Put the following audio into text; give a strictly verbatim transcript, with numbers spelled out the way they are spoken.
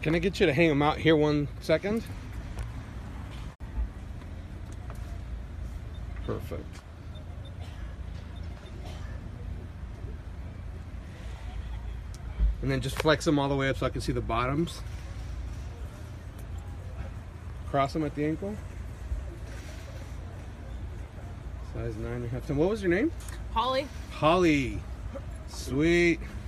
Can I get you to hang them out here one second? Perfect. And then just flex them all the way up so I can see the bottoms. Cross them at the ankle. Size nine and a half. What was your name? Holly. Holly. Sweet.